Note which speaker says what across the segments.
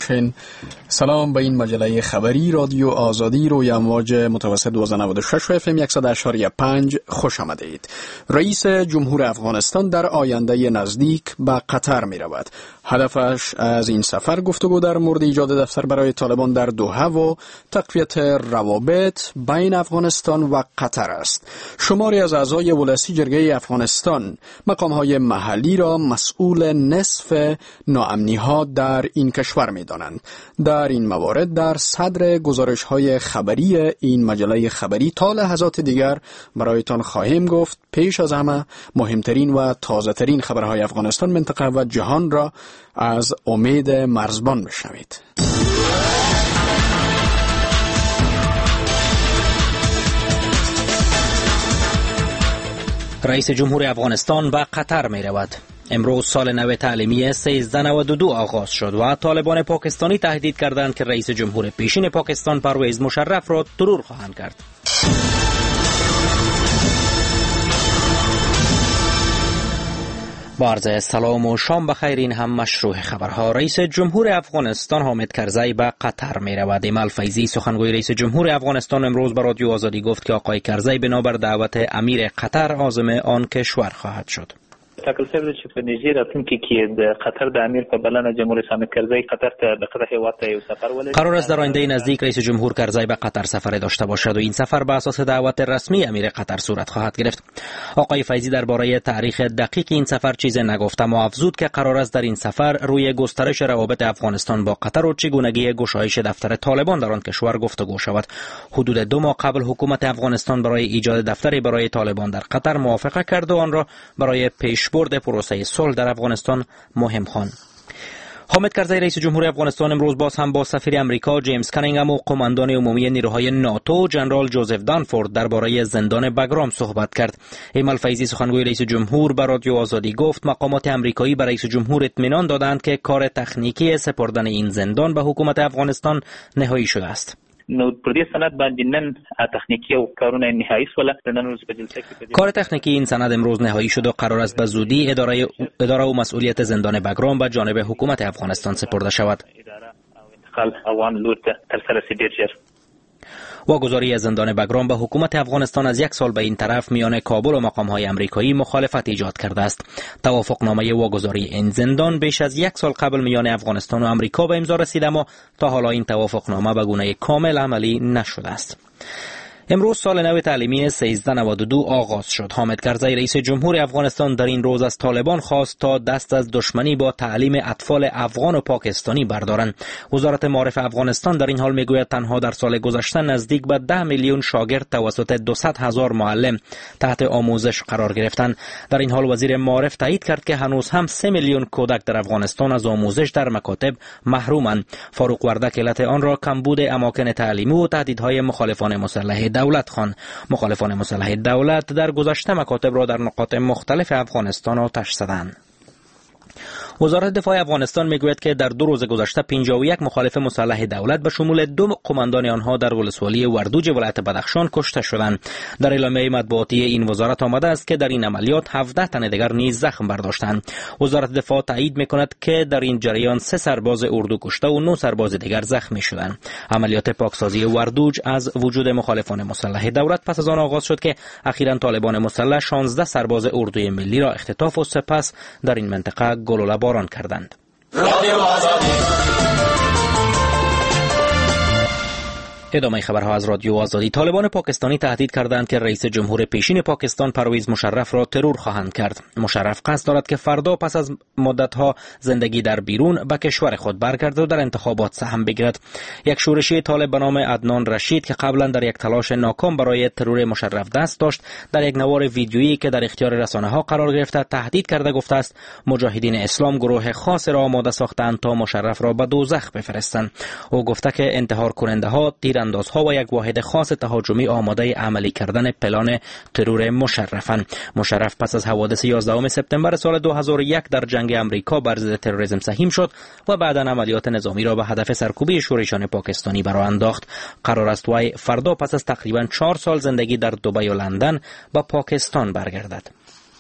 Speaker 1: باشین. سلام به این مجله خبری رادیو آزادی روی امواج متوسط 1296 و FM 100.5 خوش آمدید. رئیس جمهور افغانستان در آینده نزدیک به قطر می رود. هدفش از این سفر گفتگو در مورد ایجاد دفتر برای طالبان در دوحه و تقویت روابط بین افغانستان و قطر است. شماری از اعضای ولسی جرگه افغانستان مقام‌های محلی را مسئول نصف ناامنی‌ها در این کشور می‌دانند. در این موارد در صدر گزارش‌های خبری این مجله خبری تا لحظات دیگر برایتان خواهیم گفت. پیش از همه مهمترین و تازه‌ترین خبرهای افغانستان، منطقه و جهان را از امید مرزبان بشنوید.
Speaker 2: رئیس جمهور افغانستان به قطر می رود. امروز سال نو تعلیمی 1392 آغاز شد و طالبان پاکستانی تهدید کردند که رئیس جمهور پیشین پاکستان پرویز مشرف را ترور خواهند کرد. با عرض سلام و شام بخیر، این هم مشروع خبرها. رئیس جمهور افغانستان حامد کرزی به قطر می رود. ایمال فیضی سخنگوی رئیس جمهور افغانستان امروز به رادیو آزادی گفت که آقای کرزی بنابر دعوت امیر قطر عازم آن کشور خواهد شد.
Speaker 3: ټاکل شوی چې په نږدې راتلونکي کې د قطر د امیر په بلنه جمهور اسلامي کرزی قطر ته د قطر هیواد ته یو سفر ولري.
Speaker 2: قرار است در آینده نزدیک رئیس جمهور کرزی به قطر سفر داشته باشد و این سفر به اساس دعوت رسمی امیر قطر صورت خواهد گرفت. آقای فیضی درباره تاریخ دقیق این سفر چیزی نگفت، اما افزود که قرار است در این سفر روی گسترش روابط افغانستان با قطر و چگونگی گشایش دفتر طالبان در آن کشور گفتگو شود. حدود 2 ماه قبل حکومت افغانستان برای ایجاد دفتری برای طالبان در قطر موافقه کرد و آن را برای پیشبرد پروسه صلح در افغانستان مهم خواند. حامد کرزی رئیس جمهور افغانستان امروز باز هم با سفیر امریکا جیمز کانینگهم و قماندان عمومی نیروهای ناتو جنرال جوزف دانفورد درباره زندان بگرام صحبت کرد. ایمال فیضی سخنگوی رئیس جمهور به رادیو آزادی گفت مقامات امریکایی به رئیس جمهور اطمینان دادند که کار تکنیکی سپردن این زندان به حکومت افغانستان نهایی شده است.
Speaker 3: نو پر دې سند باندې نن تخنیکی او کارونه نهایی شول. نن روز په جلسه کې
Speaker 2: کار تکنیکی این سند امروز نهایی شد و قرار است به زودی اداره و مسئولیت زندان بگرام به جانب حکومت افغانستان سپرده شود.
Speaker 3: انتقال افغان لور ته ترسره شي ډیر ژر.
Speaker 2: واگذاری زندان بگرام به حکومت افغانستان از 1 سال به این طرف میان کابل و مقام‌های امریکایی مخالفت ایجاد کرده است. توافقنامه واگذاری این زندان بیش از 1 سال قبل میان افغانستان و امریکا به امضا رسید، اما تا حالا این توافقنامه به گونه کامل عملی نشده است. امروز سال نو تعلیمی 1392 آغاز شد. حامد کرزی رئیس جمهور افغانستان در این روز از طالبان خواست تا دست از دشمنی با تعلیم اطفال افغان و پاکستانی بردارند. وزارت معارف افغانستان در این حال میگوید تنها در سال گذشته نزدیک به 10 میلیون شاگرد توسط 200,000 معلم تحت آموزش قرار گرفتند. در این حال وزیر معارف تایید کرد که هنوز هم 3 میلیون کودک در افغانستان از آموزش در مکاتب محرومند. فاروق وردک علت آن را کمبود اماکن تعلیمی و تهدیدهای مخالفان مسلح دولت خواند. مخالفان مسلح دولت در گذشته مکاتب را در نقاط مختلف افغانستان آتش زدند. وزارت دفاع افغانستان میگوید که در 2 روز گذشته 51 مخالف مسلح دولت به شمول 2 قماندان آنها در ولسوالی وردوج ولایت بدخشان کشته شدند. در اعلامیه مطبوعاتی این وزارت آمده است که در این عملیات 17 تن دیگر نیز زخم برداشتند. وزارت دفاع تایید میکند که در این جریان 3 سرباز اردو کشته و 9 سرباز دیگر زخمی شدند. عملیات پاکسازی وردوج از وجود مخالفان مسلح دولت پس از آن آغاز شد که اخیراً طالبان مسلح 16 سرباز اردوی ملی را اختطاف و سپس در این منطقه گلوله باران کردند. ادامه خبرها از رادیو آزادی. طالبان پاکستانی تهدید کردند که رئیس جمهور پیشین پاکستان پرویز مشرف را ترور خواهند کرد. مشرف قصد دارد که فردا پس از مدت‌ها زندگی در بیرون به کشور خود برگردد و در انتخابات سهم بگیرد. یک شورشی طالب به نام عدنان رشید که قبلا در یک تلاش ناکام برای ترور مشرف دست داشت، در یک نوار ویدیویی که در اختیار رسانه‌ها قرار گرفته تهدید کرده گفته است مجاهدین اسلام گروه خاص را آماده ساختند تا مشرف را به دوزخ بفرستند. او گفته که انتحار کننده‌ها تیراندازها و یک واحد خاص تهاجمی آماده عملی کردن پلان ترور مشرفند. مشرف پس از حوادث 11 سپتامبر سال 2001 در جنگ امریکا بر ضد تروریسم سهیم شد و بعدا عملیات نظامی را به هدف سرکوبی شورشیان پاکستانی برآ انداخت. قرار است وی فردا پس از تقریبا 4 سال زندگی در دبی و لندن به پاکستان برگردد.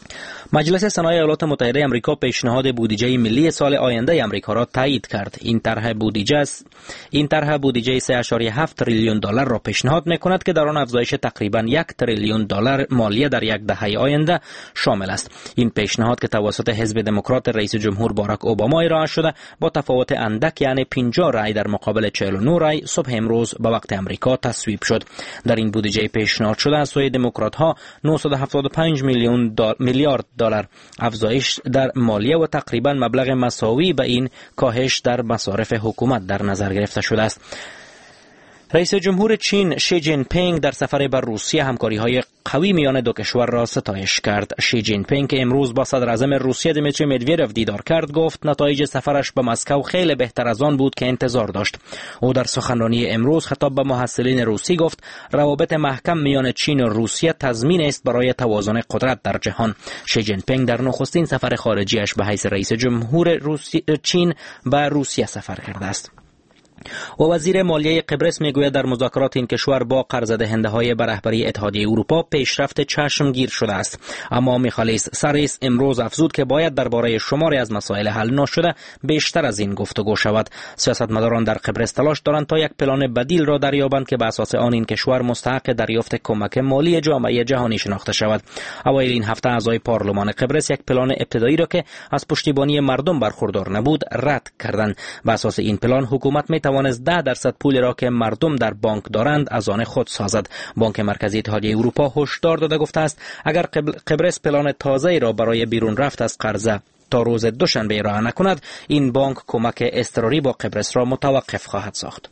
Speaker 2: مجلس سنای ایالات متحده آمریکا پیشنهاد بودجه ملی سال آینده آمریکا را تایید کرد. این طرح بودجه 3.7 تریلیون دلار را پیشنهاد می‌کند که در آن افزایش تقریباً 1 تریلیون دلار مالیه در یک دهه آینده شامل است. این پیشنهاد که توسط حزب دموکرات رئیس جمهور باراک اوباما ارائه شده با تفاوت اندک یعنی 50 رای در مقابل 49 رای صبح امروز به وقت آمریکا تصویب شد. در این بودجه پیشنهاد شده از سوی دموکرات‌ها 975 میلیارد دلار افزایش در مالیه و تقریبا مبلغ مساوی به این کاهش در مصارف حکومت در نظر گرفته شده است. رئیس جمهور چین شی جین پینگ در سفر به روسیه همکاری‌های قوی میان دو کشور را ستایش کرد. شی جین پینگ که امروز با صدر اعظم روسیه دیمیتری مدویدوف دیدار کرد گفت نتایج سفرش به مسکو خیلی بهتر از آن بود که انتظار داشت. او در سخنرانی امروز خطاب به محصلین روسی گفت روابط محکم میان چین و روسیه تضمین است برای توازن قدرت در جهان. شی جین پینگ در نخستین سفر خارجیش به حیث رئیس جمهور چین به روسیه سفر کرده است. و وزیر مالیه قبرس میگوید در مذاکرات این کشور با قرض دهنده‌های به رهبری اتحادیه اروپا پیشرفت چشمگیر شده است. اما میخالیس ساریس امروز افزود که باید درباره شماری از مسائل حل نشده بیشتر از این گفتگو شود. سیاستمداران در قبرس تلاش دارند تا یک پلان بدیل را دریابند که به اساس آن این کشور مستحق دریافت کمک مالی جامعه جهانی شناخته شود. اوایل این هفته اعضای پارلمان قبرس یک پلان ابتدایی را که از پشتیبانی مردم برخوردار نبود رد کردند. به اساس این پلان حکومت توانست 10% پول را که مردم در بانک دارند از آن خود سازد. بانک مرکزی اتحادیه اروپا هشدار داده گفته است اگر قبرس پلان تازه‌ای را برای بیرون رفت از قرض تا روز دوشنبه ارائه نکند، این بانک کمک اضطراری با قبرس را متوقف خواهد ساخت.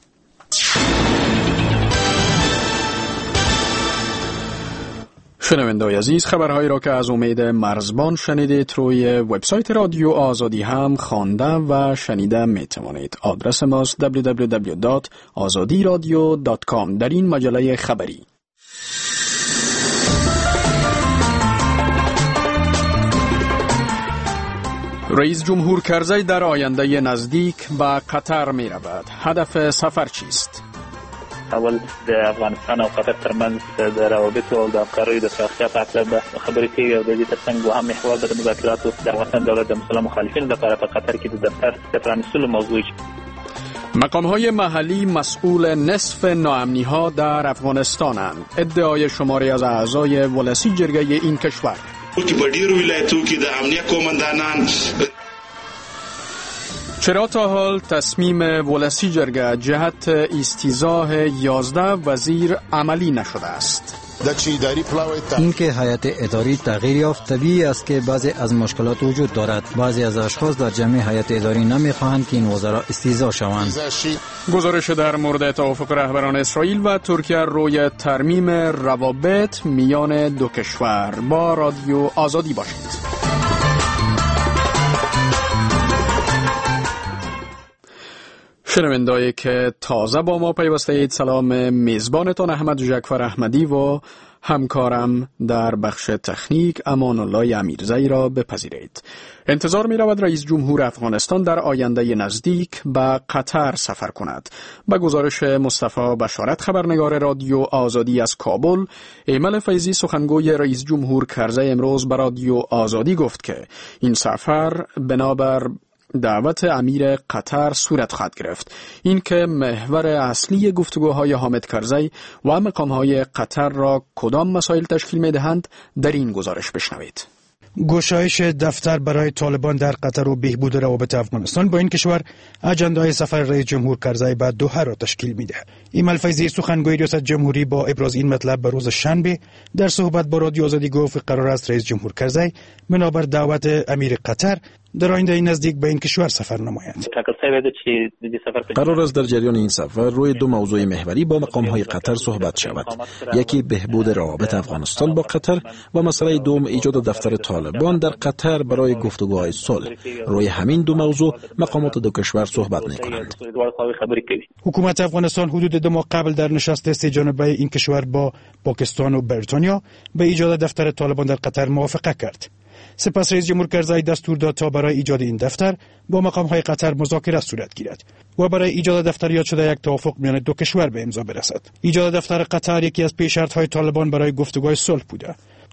Speaker 1: شنوندگان عزیز، خبرهایی را که از امید مرزبان شنیدید روی وبسایت رادیو آزادی هم خوانده و شنیده میتوانید. آدرس ماست www.azadiradio.com. در این مجله خبری رئیس جمهور کرزی در آینده نزدیک به قطر می رود. هدف سفر چیست؟
Speaker 3: اول د افغانستان او قطر ترمنځ د روابط او د همکارۍ د پراختیا په اړه خبرې کوي او د دې ترڅنګ دوهم محور د مذاکراتو د افغانستان دولت د مسلمان مخالفینو لپاره په قطر کې د دفتر د پرانیستلو موضوع.
Speaker 1: مقام‌های محلی مسئول نصف ناامنی‌ها در افغانستانند. ادعای شماری از اعضای ولسی جرگه این کشور.
Speaker 4: په ډیرو ولایتونو کې د امنیه قومندانان
Speaker 1: چرا تا حال تصمیم ولسی جرگه جهت استیضاح 11 وزیر عملی نشده است؟
Speaker 5: اینکه هیئت اداری تغییر یافت طبیعی است که بعضی از مشکلات وجود دارد. بعضی از اشخاص در جمع هیئت اداری نمیخواهند که این وزرا استیضاح شوند.
Speaker 1: گزارش در مورد توافق رهبران اسرائیل و ترکیه روی ترمیم روابط میان دو کشور. با رادیو آزادی باشید. شنونده‌ای که تازه با ما پیوسته اید، سلام. میزبانتان احمد جعفر احمدی و همکارم در بخش تکنیک امان الله امیرزایی را بپذیرید. انتظار می رود رئیس جمهور افغانستان در آینده نزدیک به قطر سفر کند. به گزارش مصطفی بشارت، خبرنگار رادیو آزادی از کابل، ایمل فیضی سخنگوی رئیس جمهور کرزی امروز به رادیو آزادی گفت که این سفر بنابر دعوت امیر قطر صورت خواهد گرفت. این که محور اصلی گفتگوهای حامد کرزی و مقامهای قطر را کدام مسائل تشکیل می دهند در این گزارش بشنوید.
Speaker 6: گشایش دفتر برای طالبان در قطر و بهبود روابط افغانستان با این کشور اجندای سفر رئیس جمهور کرزی به دوحه را تشکیل می‌دهد. ایمل فیضی سخنگوی ریاست جمهوری با ابراز این مطلب به روز شنبه در صحبت با رادیو آزادی گفت قرار است رئیس جمهور کرزی بنابر دعوت امیر قطر در آینده نزدیک به این کشور سفر نمایند.
Speaker 7: قرار است در جریان این سفر روی دو موضوع محوری با مقام‌های قطر صحبت شود. یکی بهبود روابط افغانستان با قطر و مسئله دوم ایجاد دفتر طالبان در قطر برای گفتگوهای صلح. روی همین دو موضوع مقامات دو کشور صحبت می‌کنند.
Speaker 6: حکومت افغانستان حدود 2 ماه قبل در نشست سه جانبه این کشور با پاکستان و بریتانیا به ایجاد دفتر طالبان در قطر موافقه کرد. سپس رئیس جمهور کرزی دستور داد تا برای ایجاد این دفتر با مقام‌های قطر مذاکره صورت گیرد و برای ایجاد دفتر یاد شده یک توافق میان دو کشور به امضا برسد. ایجاد دفتر قطر یکی از پیش شرط‌های طالبان برای گفتگوهای صلح بوده.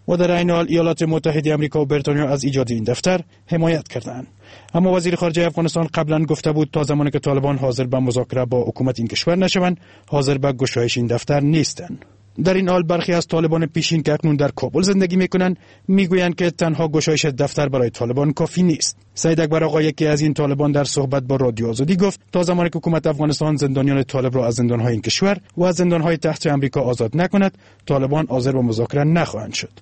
Speaker 6: و در این حال ایالات متحده آمریکا و بریتانیا از ایجاد این دفتر حمایت کردند. اما وزیر خارجه افغانستان قبلا گفته بود تا زمانی که طالبان حاضر به مذاکره با حکومت این کشور نشوند، حاضر به گشایش این دفتر نیستند. در این حال برخی از طالبان پیشین که اکنون در کابل زندگی میکنند میگویند که تنها گشایش دفتر برای طالبان کافی نیست. سید اکبر آقا، یکی از این طالبان، در صحبت با رادیو آزادی گفت تا زمانی که حکومت افغانستان زندانیان طالب را از زندانهای این کشور و از زندانهای تحت آمریکا آزاد نکند، طالبان حاضر به مذاکره نخواهند شد.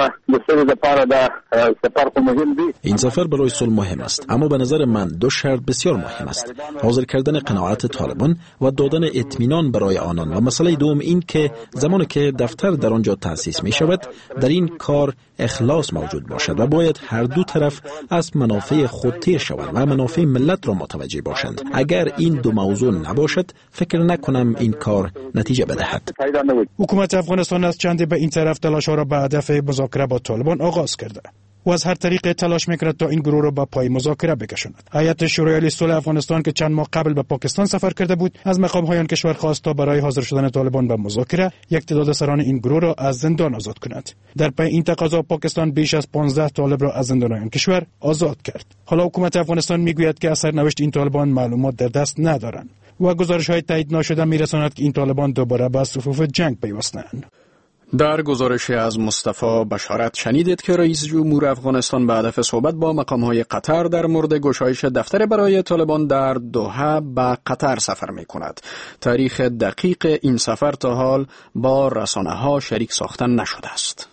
Speaker 7: این سفر برای صلح مهم است، اما به نظر من دو شرط بسیار مهم است: حاضر کردن قناعت طالبان و دادن اطمینان برای آنان، و مسئله دوم این که زمانی که دفتر در آنجا تأسیس می شود در این کار اخلاص موجود باشد و باید هر دو طرف از منافع خود تیر شوند و منافع ملت را متوجه باشند. اگر این دو موضوع نباشد فکر نکنم این کار نتیجه بدهد.
Speaker 6: حکومت افغانستان از چند به این طرف تلاش ها را به هدف مذاکره با طالبان آغاز کرده و از هر طریق تلاش میکند تا این گروه را به پای مذاکره بکشاند. هیئت شورای عالی صلح افغانستان که چند ماه قبل به پاکستان سفر کرده بود، از مقام‌های آن کشور خواست تا برای حاضر شدن طالبان به مذاکره یک تعداد سران این گروه را از زندان آزاد کند. در پی این تقاضا پاکستان بیش از 15 طالب را از زندان‌های آن کشور آزاد کرد. حالا حکومت افغانستان میگوید که از سرنوشت این طالبان معلومات در دست ندارند و گزارش‌های تایید ناشده میرساند که این طالبان دوباره به صفوف جنگ پیوستند.
Speaker 1: در گزارش از مصطفی بشارت شنیدید که رئیس جمهور افغانستان به هدف صحبت با مقام‌های قطر در مورد گشایش دفتر برای طالبان در دوحه به قطر سفر می‌کند. تاریخ دقیق این سفر تا حال با رسانه‌ها شریک ساختن نشده است.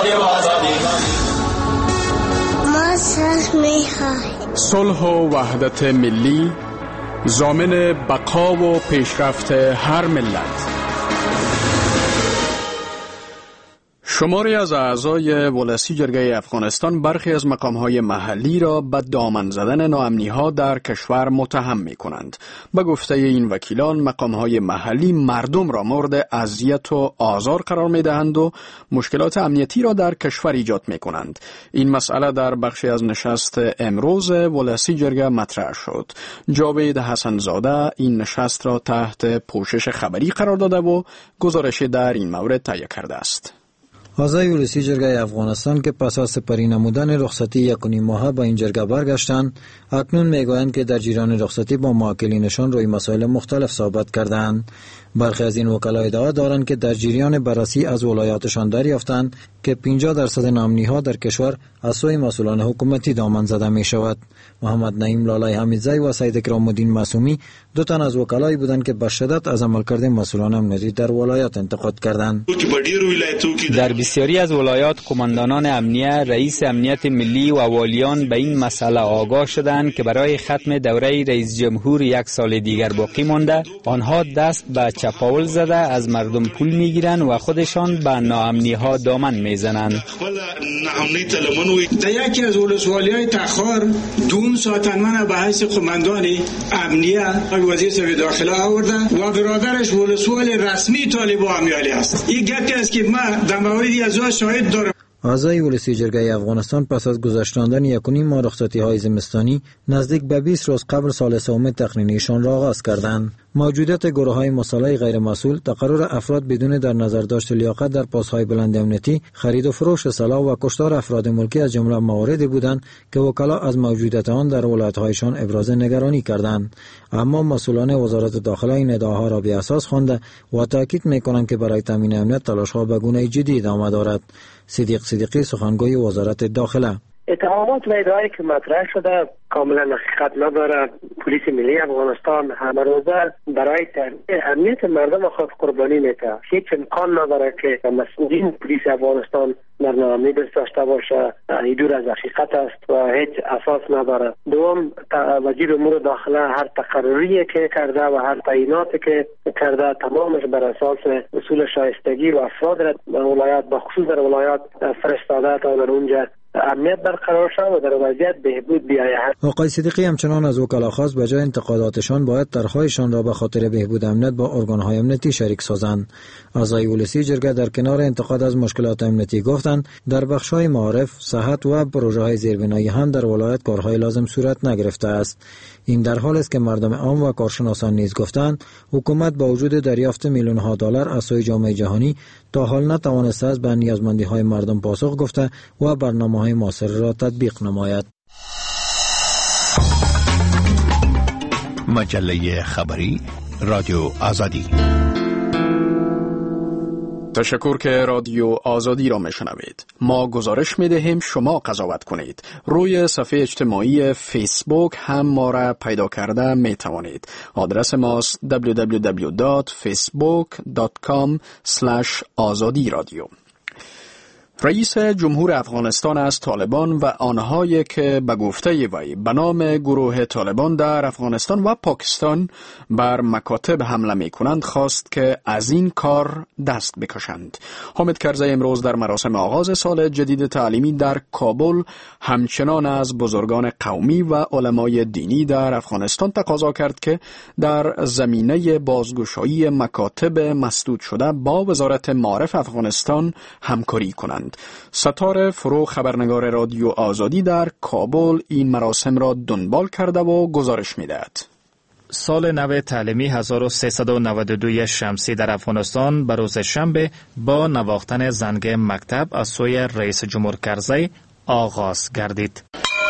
Speaker 1: صلح و وحدت ملی ضامن بقا و پیشرفت هر ملت. شماری از اعضای ولسی جرگه افغانستان برخی از مقام‌های محلی را به دامن زدن ناامنی‌ها در کشور متهم می‌کنند. به گفته این وکیلان، مقام‌های محلی مردم را مورد اذیت و آزار قرار می‌دهند و مشکلات امنیتی را در کشور ایجاد می‌کنند. این مسئله در بخشی از نشست امروز ولسی جرگه مطرح شد. جاوید حسن‌زاده این نشست را تحت پوشش خبری قرار داده و گزارش در این مورد تهیه کرده است.
Speaker 5: اعضای ولسی جرگه افغانستان که پس از سپری نمودن رخصتی 1.5 ماهه به این جرگه برگشتند، اکنون میگویند که در جریان رخصتی با موکلینشان روی مسائل مختلف صحبت کردند. برخی از این وکلا ادعا دارند که در جریان بررسی از ولایاتشان دریافتند که 50% ناامنی‌ها در کشور از سوی مسئولان حکومتی دامن زده می شود. محمد نعیم لالای حمیدزی و سید اکرام الدین معصومی دو تن از وکلایی بودند که به شدت از عملکرد مسئولان امنیتی در ولایات انتقاد کردند.
Speaker 8: در بسیاری از ولایات قماندانان امنیه، رئیس امنیت ملی و والیان به این مسئله آگاه شدند که برای ختم دوره رئیس جمهور 1 سال دیگر باقی مانده، آنها دست به چپاول زده از مردم پول میگیرند و خودشان به ناامنی‌ها دامن میزنند.
Speaker 9: در یکی از ولسوالی‌های تخار دوم ساعتن من به حیث قماندان امنیه وزیر سوی داخله آورده و برادرش ولسوال رسمی طالبان امیالی است. این گپی است که من در موردی از او شاهد دارم.
Speaker 5: اعضای ولسی جرگه افغانستان پس از گذشتاندن 1.5 ماه رخصتی‌های زمستانی نزدیک به 20 روز قبل سال سوم تقنینیشان را آغاز کردند. موجودیت گروه‌های مسلح غیر مسئول، تقرر افراد بدون در نظر داشت لیاقت در پست‌های بلند امنیتی، خرید و فروش سلاح و کشتار افراد ملکی از جمله مواردی بودند که وکلا از موجودیت آن در ولایت‌هایشان ابراز نگرانی کردند. اما مسئولان وزارت داخله این ادعاها را بی اساس خوانده و تاکید می‌کنند که برای تامین امنیت تلاش‌ها به گونه جدی ادامه دارد. صدیق صدیقی، سخنگوی وزارت داخله:
Speaker 10: اتهامات و ادعایی که مطرح شده کاملا حقیقت نداره. پلیس ملی افغانستان همه روزه برای تامین امنیت مردم خود قربانی میده. هیچ امکان نداره که مسئولین پلیس افغانستان در ناامنی دست داشته باشه. این دور از حقیقت است و هیچ اساس نداره. دوم، وزیر امور داخله هر تقرری که کرده و هر تعییناتی که کرده تمامش بر اساس اصول شایستگی و افراد ولایات به خصوص در ولایات فرستاده تا در اونجا امنیت برقرار شود و در وضعیت بهبود بیاید.
Speaker 5: آقای صدیقی همچنان از وکلا خواست به جای انتقاداتشان باید طرح‌هایشان را به خاطر بهبود امنیت با ارگان‌های امنیتی شریک سازند. اعضای ولسی جرگه در کنار انتقاد از مشکلات امنیتی گفتند در بخش‌های معارف، صحت و پروژه‌های زیربنایی هم در ولایت کارهای لازم صورت نگرفته است. این در حالی است که مردم عام و کارشناسان نیز گفتند حکومت با وجود دریافت میلیون‌ها دلار از سوی جامعه جهانی تا حال نتوانسته است به نیازمندی‌های مردم پاسخ گفته و برنامه‌های موثر را تطبیق نماید.
Speaker 11: مجله خبری رادیو آزادی.
Speaker 1: تشکر که رادیو آزادی را میشنوید. ما گزارش میدهیم شما قضاوت کنید. روی صفحه اجتماعی فیسبوک هم ما را پیدا کرده میتوانید. آدرس ماست www.facebook.com/azadi-radio. رئیس جمهور افغانستان از طالبان و آنهایی که به گفته وی به نام گروه طالبان در افغانستان و پاکستان بر مکاتب حمله می کنند خواست که از این کار دست بکشند. حامد کرزی امروز در مراسم آغاز سال جدید تعلیمی در کابل همچنان از بزرگان قومی و علمای دینی در افغانستان تقاضا کرد که در زمینه بازگشایی مکاتب مسدود شده با وزارت معارف افغانستان همکاری کنند. ستاره فرو خبرنگار رادیو آزادی در کابل این مراسم را دنبال کرده و گزارش می‌دهد.
Speaker 12: سال نو تعلیمی 1392 شمسی در افغانستان به روز شنبه با نواختن زنگ مکتب از سوی رئیس جمهور کرزی آغاز گردید.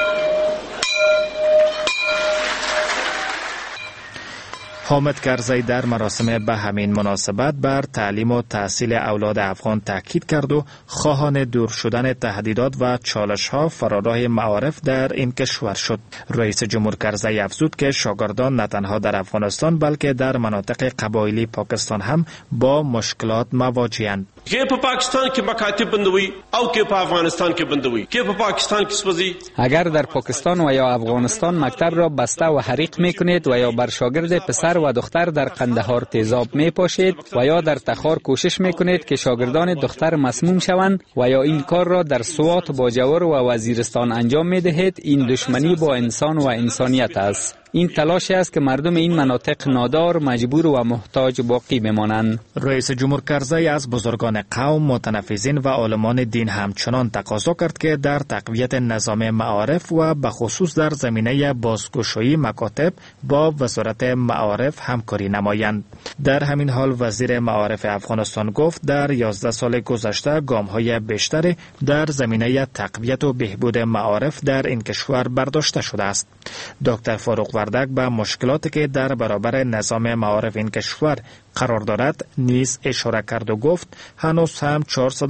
Speaker 12: حامد کرزی در مراسم به همین مناسبت بر تعلیم و تحصیل اولاد افغان تاکید کرد و خواهان دور شدن تهدیدات و چالش‌ها فراراه معارف در این کشور شد. رئیس جمهور کرزی افزود که شاگردان نه تنها در افغانستان بلکه در مناطق قبایلی پاکستان هم با مشکلات مواجه‌اند.
Speaker 13: که په پاکستان کې مکاتب بندوي او که په افغانستان کې بندوي که په پاکستان کې سوځي.
Speaker 8: اگر در پاکستان و یا افغانستان مکتب را بسته و حریق میکنید و یا بر شاگرد پسر و دختر در قندهار تیزاب میپاشید و یا در تخار کوشش میکنید که شاگردان دختر مسموم شوند و یا این کار را در سوات، باجور و وزیرستان انجام میدهید، این دشمنی با انسان و انسانیت است. این تلاش است که مردم این مناطق نادار، مجبور و محتاج باقی بمانند.
Speaker 12: رئیس جمهور کرزی از بزرگان قوم، متنفذین و عالمان دین همچنان تقاضا کرد که در تقویت نظام معارف و به خصوص در زمینه بازگشایی مکاتب با وزارت معارف همکاری نمایند. در همین حال وزیر معارف افغانستان گفت در 11 سال گذشته گام‌های بیشتری در زمینه تقویت و بهبود معارف در این کشور برداشته شده است. دکتر فاروق وردک به مشکلاتی که در برابر نظام معارف این کشور قرار دارد نیز اشاره کرد و گفت هنوز هم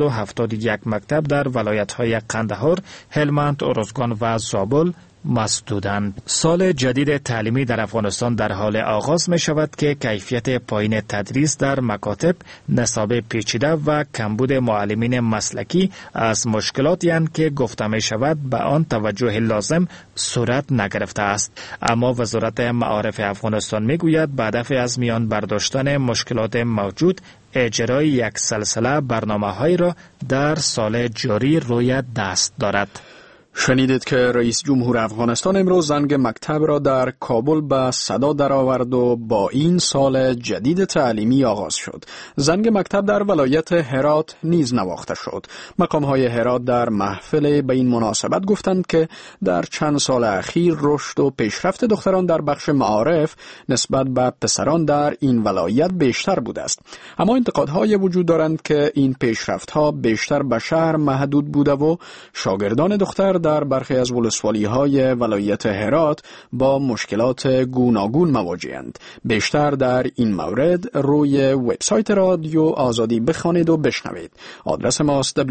Speaker 12: 471 مکتب در ولایت‌های قندهار، هلمند، ارزگان و زابل مسدودند. سال جدید تعلیمی در افغانستان در حال آغاز می شود که کیفیت پایین تدریس در مکاتب، نصاب پیچیده و کمبود معلمین مسلکی از مشکلاتی اند که گفته می شود به آن توجه لازم صورت نگرفته است. اما وزارت معارف افغانستان می گوید به هدف از میان برداشتن مشکلات موجود اجرای یک سلسله برنامه‌هایی را در سال جاری روی دست دارد.
Speaker 1: شنیدید که رئیس جمهور افغانستان امروز زنگ مکتب را در کابل به صدا درآورد و با این سال جدید تعلیمی آغاز شد. زنگ مکتب در ولایت هرات نیز نواخته شد. مقام‌های هرات در محفل به این مناسبت گفتند که در چند سال اخیر رشد و پیشرفت دختران در بخش معارف نسبت به پسران در این ولایت بیشتر بوده است. اما انتقادهای وجود دارند که این پیشرفت‌ها بیشتر به شهر محدود بوده و شاگردان دختر در برخی از ولسوالی‌های ولایت هرات با مشکلات گوناگون مواجه‌اند. بیشتر در این مورد روی وبسایت رادیو آزادی بخوانید و بشنوید. آدرس ماست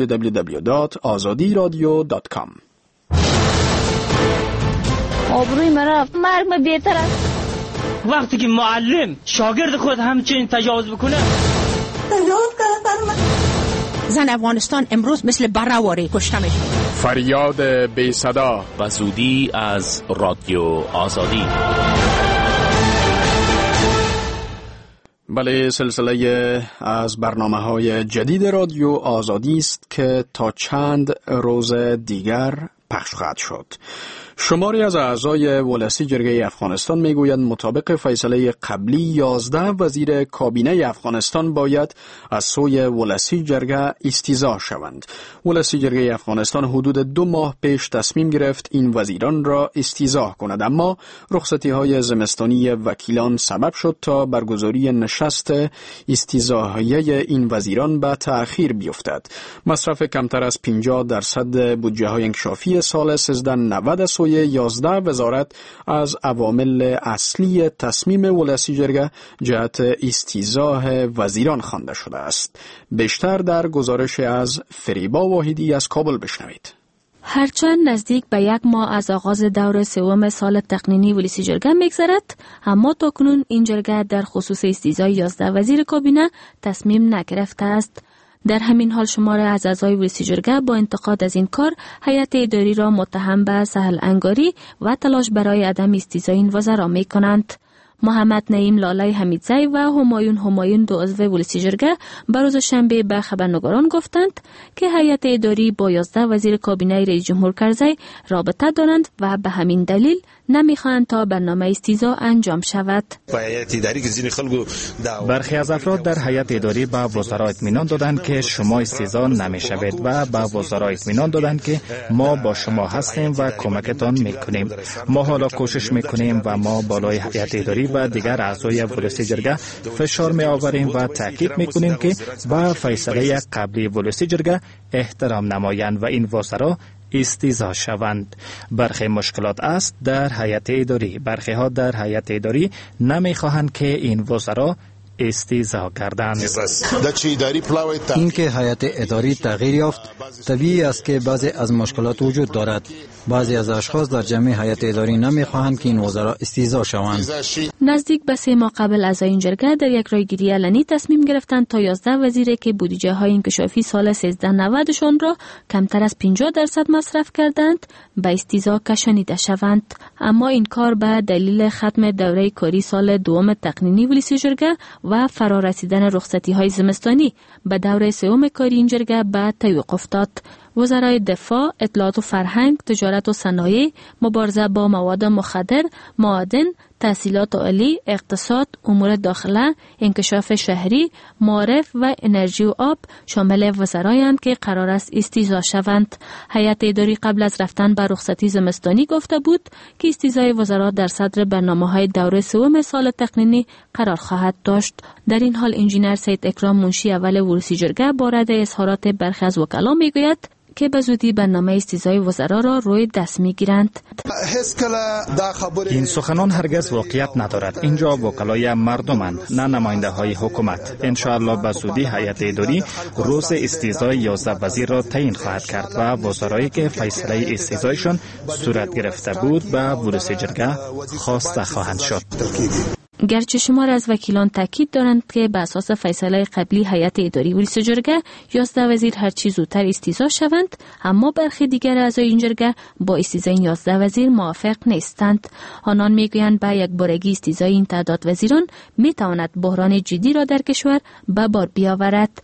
Speaker 1: www.azadiradio.com.
Speaker 14: آبروی من رفت، مرگ من بهتر است. وقتی که معلم شاگرد خود همچنین تجاوز بکنه،
Speaker 15: تجاوز کردن زن افغانستان امروز مثل بره‌واره کشته میشه.
Speaker 1: فریاد بی صدا
Speaker 11: و زودی از رادیو آزادی.
Speaker 1: بله، سلسله از برنامه‌های جدید رادیو آزادی است که تا چند روز دیگر پخش خواهد شد. شماری از اعضای ولسی جرگه افغانستان میگویند مطابق فیصله قبلی 11 وزیر کابینه افغانستان باید از سوی ولسی جرگه استیضاح شوند. ولسی جرگه افغانستان حدود 2 ماه پیش تصمیم گرفت این وزیران را استیضاح کند، اما رخصتی های زمستانی وکیلان سبب شد تا برگزاری نشست استیضاحیه این وزیران به تأخیر بیفتد. مصرف کمتر از 50% بودجه های انکشافی سال 1390 سوی 11 وزارت از عوامل اصلی تصمیم ولسی جرگه جهت استیضاح وزیران خوانده شده است. بیشتر در گزارش از فریبا واحدی از کابل بشنوید.
Speaker 16: هرچند نزدیک به 1 ماه از آغاز دور سوم سال تقنینی ولسی جرگه میگذرد، اما تاکنون این جرگه در خصوص استیضاح 11 وزیر کابینه تصمیم نگرفته است. در همین حال شمار از اعضای ولسی جرگه با انتقاد از این کار هیئت اداری را متهم به سهل انگاری و تلاش برای عدم استیضاح این وزرا می کنند. محمد نعیم لالای حمیدزی و همایون 2 عضو ولسی جرگه به روز شنبه به خبرنگاران گفتند که هیئت اداری با 11 وزیر کابینه رئیس جمهور کرزی رابطه دارند و به همین دلیل نمیخواهند تا برنامه استیضاح انجام شود.
Speaker 12: برخی از افراد در هیئت اداری به وزرا اطمینان دادند که شما استیضاح نمیشوید و به وزرا اطمینان دادند که ما با شما هستیم و کمکتان میکنیم. ما حالا کوشش میکنیم و ما بالای هیئت اداری و دیگر اعضای ولسی جرگه فشار می آوریم و تاکید میکنیم که به فیصله قبلی ولسی جرگه احترام نمایند و این وزرا استیضاح شوند. برخی مشکلات است در هیئت اداری. برخی ها در هیئت اداری نمیخواهند که این وزرا استیضاح کردند.
Speaker 5: این که هیئت اداری تغییر یافت طبیعی است که بعضی از مشکلات وجود دارد. بعضی از اشخاص در جمع هیئت اداری نمیخواهند که این وزرا استیضاح شوند.
Speaker 16: نزدیک به 3 ماه قبل اعضای این جرگه در یک رایگیری علنی تصمیم گرفتند تا 11 وزیری که بودجه های انکشافی سال 1390 شان را کمتر از 50% مصرف کردند به استیضاح کشانیده شوند. اما این کار به دلیل ختم دوره کاری سال دوم تقنینی ولسی جرگه و فرا رسیدن رخصتی های زمستانی به دوره سوم کاری این جرگه به توقف افتاد. وزرای دفاع، اطلاعات و فرهنگ، تجارت و صنایع، مبارزه با مواد مخدر، معادن، تحصیلات عالی، اقتصاد، امور داخله، انکشاف شهری، معارف و انرژی و آب شامل وزرایند که قرار است استیضاح شوند. هیئت اداری قبل از رفتن به رخصتی زمستانی گفته بود که استیضاح وزرا در صدر برنامه‌های دوره سوم سال تقنینی قرار خواهد داشت. در این حال انجینر سید اکرام منشی اول ولسی جرگه با رد اظهارات برخی از وکلا میگوید که به زودی برنامه استیضاح وزرا را روی دست میگیرند.
Speaker 12: این سخنان هرگز واقعیت ندارد. اینجا وکلای مردمند، نه نماینده های حکومت. ان شاء الله به زودی هیئت اداری روز استیضاح 11 وزیر را تعیین خواهد کرد و وزرایی که فیصله استیضاحشان صورت گرفته بود به ولسی جرگه خواسته خواهند شد.
Speaker 16: گرچه شمار از وکیلان تاکید دارند که به اساس فیصله قبلی هیئت اداری ولسی جرگه 11 وزیر هر چه زودتر استیضاح شوند، اما برخی دیگر اعضای این جرگه با استیضاح 11 وزیر موافق نیستند. آنان میگویند با یک بارگی استیضاح این تعداد وزیران میتواند بحران جدی را در کشور به بار بیاورد.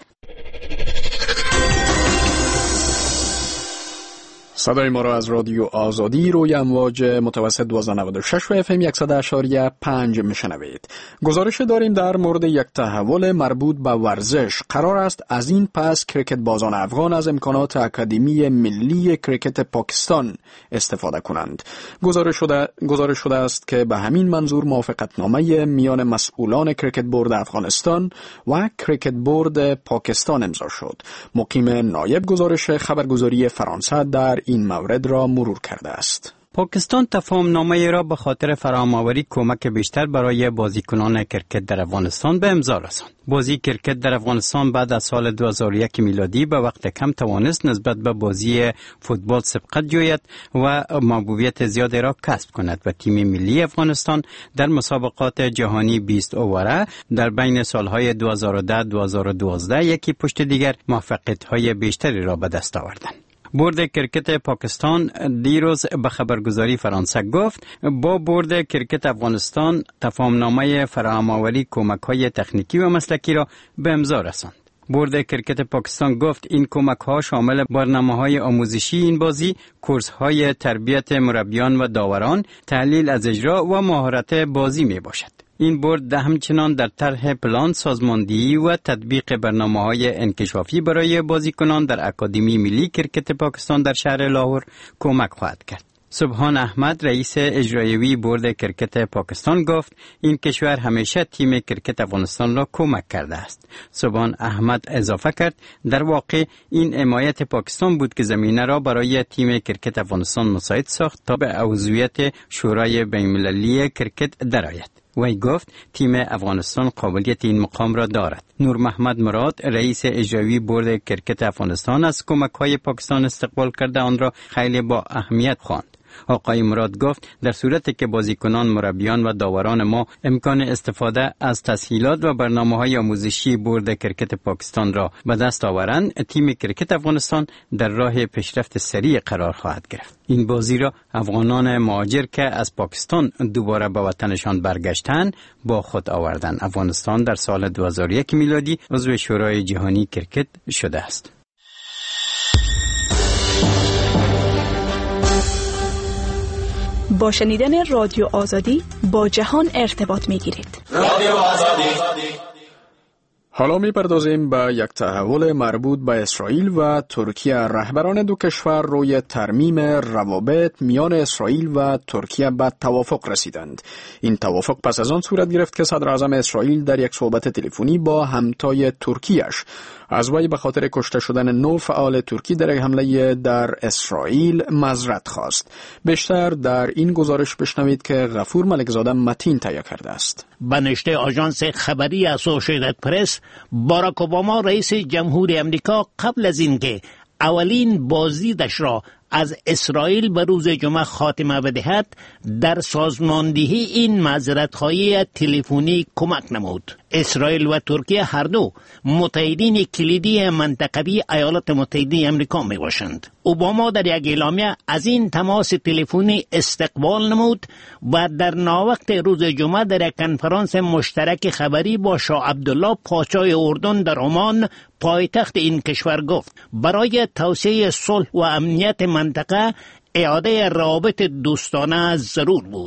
Speaker 1: صدای ما را از رادیو آزادی روی امواج متوسط 1296 و FM 100.5 میشنوید. گزارش داریم در مورد یک تحول مربوط به ورزش. قرار است از این پس کریکت بازان افغان از امکانات اکادمی ملی کریکت پاکستان استفاده کنند. گزارش شده است که به همین منظور موافقتنامه میان مسئولان کریکت بورد افغانستان و کریکت بورد پاکستان امضا شد. مقیم نایب گزارش خبرگزاری فرانسه در این مورد را مرور کرده است.
Speaker 17: پاکستان تفاهم نامه را به خاطر فراهم‌آوری کمک بیشتر برای بازیکنان کرکت در افغانستان به امضا رساند. بازی کرکت در افغانستان بعد از سال 2001 میلادی به وقت کم توانست نسبت به بازی فوتبال سبقت جوید و محبوبیت زیادی را کسب کند و تیم ملی افغانستان در مسابقات جهانی 20 اوره در بین سالهای 2010-2012 یکی پشت دیگر موفقیت‌های بیشتری را به دست آوردند. بورد کرکت پاکستان دیروز به خبرگزاری فرانسه گفت با بورد کرکت افغانستان تفاهمنامه فراهم‌آوری کمک‌های تکنیکی و مسلکی را به امضا رساند. بورد کرکت پاکستان گفت این کمک‌ها شامل برنامه‌های آموزشی این بازی، کورس‌های تربیت مربیان و داوران، تحلیل از اجرا و مهارت بازی میباشد. این بورد همچنان در طرح پلان سازماندهی و تطبیق برنامه‌های انکشافی برای بازیکنان در اکادمی ملی کرکت پاکستان در شهر لاهور کمک خواهد کرد. سبحان احمد رئیس اجرایی بورد کرکت پاکستان گفت این کشور همیشه تیم کرکت افغانستان را کمک کرده است. سبحان احمد اضافه کرد در واقع این حمایت پاکستان بود که زمینه را برای تیم کرکت افغانستان مساعد ساخت تا به عضویت شورای بین‌المللی کرکت درآید. وی گفت تیم افغانستان قابلیت این مقام را دارد. نور محمد مراد رئیس اجرایی بورد کرکت افغانستان از کمک‌های پاکستان استقبال کرده آن را خیلی با اهمیت خواند. آقای مراد گفت در صورتی که بازیکنان، مربیان و داوران ما امکان استفاده از تسهیلات و برنامه‌های آموزشی بورد کرکت پاکستان را به دست آورند، تیم کرکت افغانستان در راه پیشرفت سریع قرار خواهد گرفت. این بازی را افغانان مهاجر که از پاکستان دوباره به وطنشان برگشتند با خود آوردند. افغانستان در سال 2001 میلادی عضو شورای جهانی کرکت شده است.
Speaker 18: با شنیدن رادیو آزادی با جهان ارتباط می‌گیرید.
Speaker 1: رادیو آزادی. حالا می‌پردازیم به یک تحول مربوط به اسرائیل و ترکیه. رهبران دو کشور روی ترمیم روابط میان اسرائیل و ترکیه به توافق رسیدند. این توافق پس از آن صورت گرفت که صدر اعظم اسرائیل در یک صحبت تلفنی با همتای ترکیش از وی به خاطر کشته شدن 9 فعال ترکی در یک حمله در اسرائیل معذرت خواست. بیشتر در این گزارش بشنوید که غفور ملکزاده متین تهیه کرده است.
Speaker 19: به نشر آژانس خبری اسوسییتد پرس، باراک اوباما رئیس جمهوری امریکا قبل از اینکه اولین بازدیدش را از اسرائیل به روز جمعه خاتمه بدهد، در سازماندهی این معذرت‌خواهی تلفنی کمک نمود. اسرائیل و ترکیه هر دو متحدین کلیدی منطقوی ایالات متحده آمریکا می باشند. اوباما در یک اعلامیه از این تماس تلفنی استقبال نمود و در ناوقت روز جمعه در یک کنفرانس مشترک خبری با شاه عبدالله پادشاه اردن در عمان پایتخت این کشور گفت برای توسعه صلح و امنیت منطقه اعاده روابط دوستانه ضرور بود.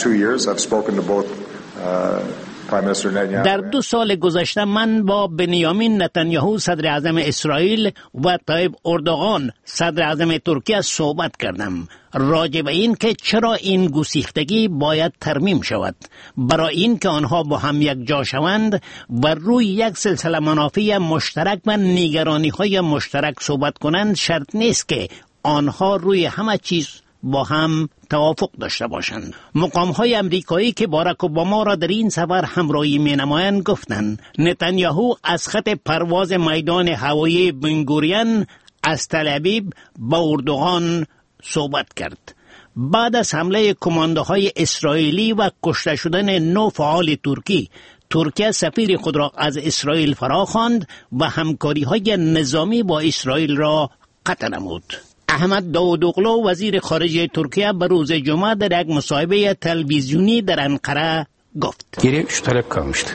Speaker 19: در 2 سال گذشته من با بنیامین نتانیاهو صدر اعظم اسرائیل و طایب اردوغان صدر اعظم ترکیه صحبت کردم راجع به این که چرا این گسیختگی باید ترمیم شود. برای این که آنها با هم یک جا شوند و روی یک سلسله منافع مشترک و نگرانی‌های مشترک صحبت کنند، شرط نیست که آنها روی همه چیز با هم توافق داشته باشند. مقام‌های امریکایی که باراک اوباما را در این سفر همراهی می‌نمایند گفتند نتانیاهو از خط پرواز میدان هوایی بنگوریون از تل‌آویو با اردوغان صحبت کرد. بعد از حمله کماندوهای اسرائیلی و کشته شدن 9 فعال ترکی، ترکیه سفیر خود را از اسرائیل فراخواند و همکاری‌های نظامی با اسرائیل را قطع نمود. احمد داوودوغلو وزیر خارجه ترکیه به روز جمعه در یک مصاحبه تلویزیونی در انقره گفت
Speaker 11: geri şu talep kalmıştı.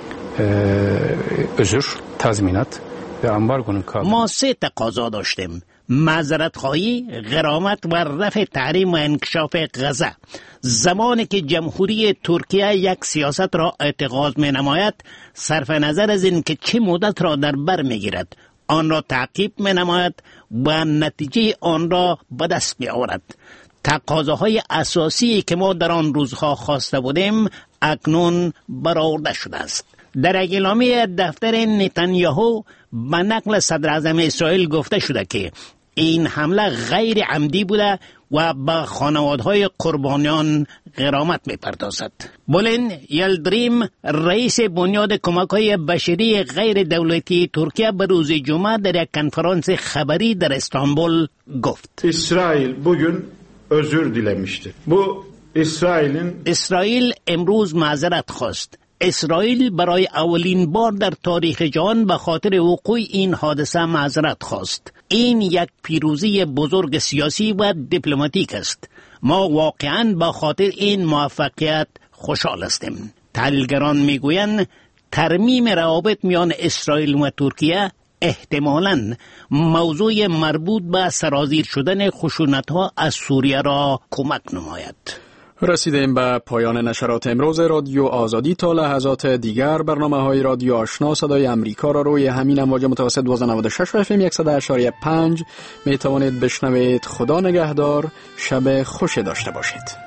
Speaker 11: Özür, tazminat ve ambargonun kalması.
Speaker 19: ما 3 تقاضا داشتیم: معذرت خواهی، غرامت و رفع تحریم و انکشاف غزه. زمانی که جمهوری ترکیه یک سیاست را اتخاذ می نماید، صرف نظر از این که چه مدت را در بر می گیرد، آن را تعقیب می نماید و نتیجه آن را به دست می آورد. تقاضاهای اساسی که ما در آن روزها خواسته بودیم اکنون برآورده شده است. در اعلامیه دفتر نتانیاهو به نقل صدر اعظم اسرائیل گفته شده که این حمله غیر عمدی بوده و به خانوادهای قربانیان غرامت می‌پردازد. بولن یلدریم رئیس بنیاد کمک‌های بشری غیر دولتی ترکیه به روز جمعه در یک کنفرانس خبری در استانبول گفت
Speaker 20: اسرائیل bugün özür dilemiştir. Bu
Speaker 19: اسرائیل امروز معذرت خواست. اسرائیل برای اولین بار در تاریخ جهان به خاطر وقوع این حادثه معذرت خواست. این یک پیروزی بزرگ سیاسی و دیپلماتیک است. ما واقعاً به خاطر این موفقیت خوشحال هستیم. تحلیلگران میگویند ترمیم روابط میان اسرائیل و ترکیه احتمالاً موضوع مربوط به سرازیر شدن خشونت‌ها از سوریه را کمک نماید.
Speaker 1: رسیدیم به پایان نشرات امروز رادیو آزادی. تا لحظات دیگر برنامه‌های رادیو آشنا صدای امریکا را روی همین امواج متوسط 1296 و FM 100.5 می توانید بشنوید. خدا نگهدار. شب خوش داشته باشید.